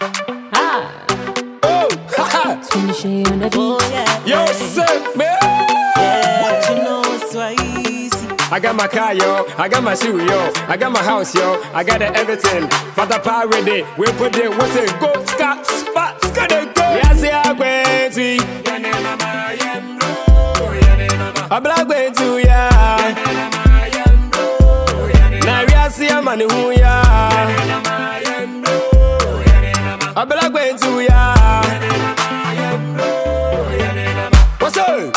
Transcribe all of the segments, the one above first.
Oh, haha. Finishing on the beat. Yo, sick, man. What you know is so easy. I got my car, yo. I got my shoe, yo. I got my house, yo. I got everything. Father Power ready. We put it, what's it? Go, Scott, spot, Scott, go. Yes, yeah, crazy. A black way to ya. Now we are seeing money who ya. A black way to ya. What's up?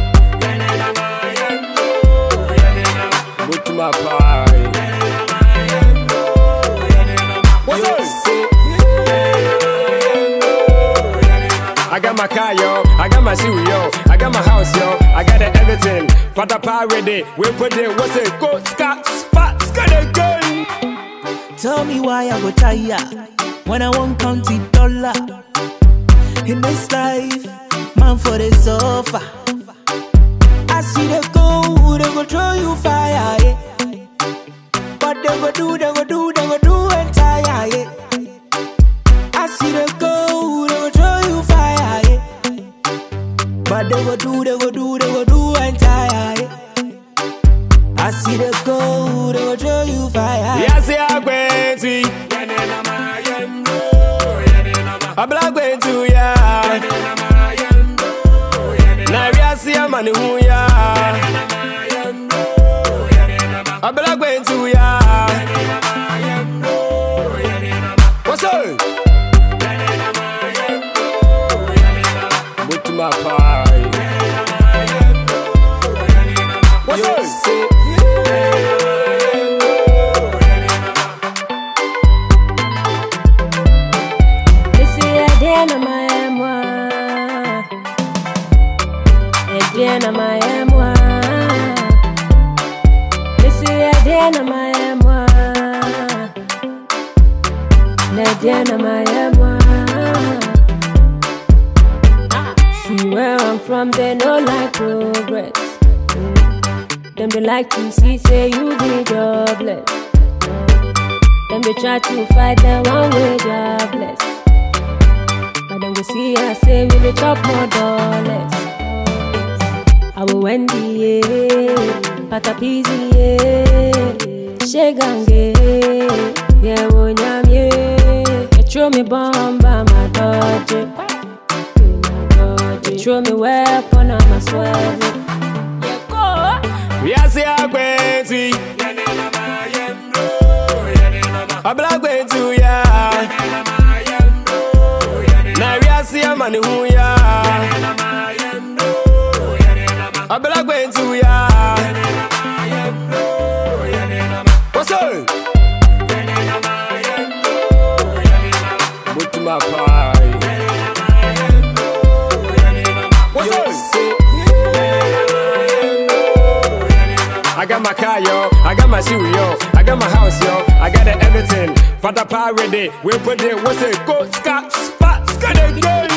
Go to my party. What's up? I got my car, yo. I got my shoe, yo. I got my house, yo. I got everything. Father Power ready. We put it, what's it? Go, Scott, spot, Scott, again. Tell me why I go tire when I won't count the dollar. In this life, man for the sofa. I see the go, they go throw you fire, yeah. What they go do entire, yeah. I see the go, they go throw you fire, yeah. But they go do entire, yeah. I see the go, they go throw you fire. Yes, yeah, crazy. A black way to ya. Now we are seeing money who ya. A black way to ya. What's up? Go to my party. What's up? Ediana my M1. This is Ediana my M1. Ediana my M1. See where I'm from, they no like progress. Them they like to see, say you be jobless. Them they try to fight the one way jobless. But then we see I say we the chop more dollars. I will Wendy, yeah, Patapizi, yeah, Shegange, yeah, Wonyam, yeah, you throw me bomb by my dodge, you throw me weapon on my swerve. Yeah, go. Yes, yeah, crazy. A black way to ya. Now we are seeing money who ya. A black way to ya. What's up? Go to my party. What's up? I got my car, yo. I got my shoe, yo. I got my house, yo. I got everything. Father Power ready. We put it, what's it? Go, Scott, spot, Scott, again.